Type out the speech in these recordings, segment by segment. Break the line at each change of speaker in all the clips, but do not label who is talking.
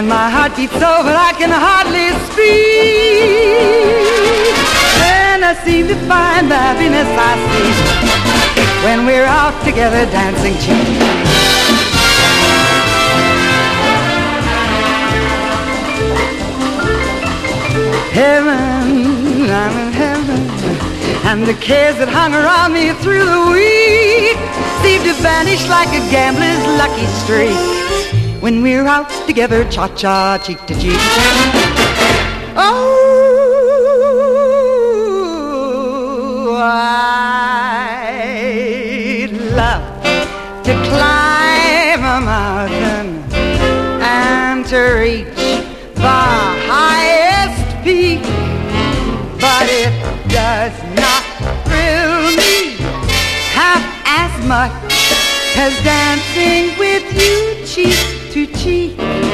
my heart beats so that I can hardly speak. And I seem to find the happiness I seek when we're out together dancing cheek to cheek. Heaven, I'm in heaven, and the cares that hung around me through the week seem to vanish like a gambler's lucky streak when we're out together, cha-cha, cheek to cheek. Oh, I'd love to climb a mountain and to reach the highest peak, but it does not thrill me half as much as dancing with you cheek to cheek.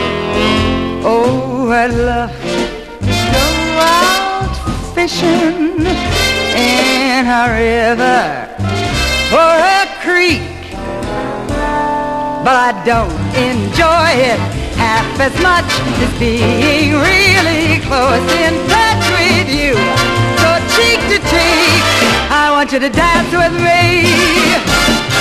Oh, I'd love to go out fishing in a river or a creek, but I don't enjoy it half as much as being really close in touch with you. So cheek to cheek, I want you to dance with me.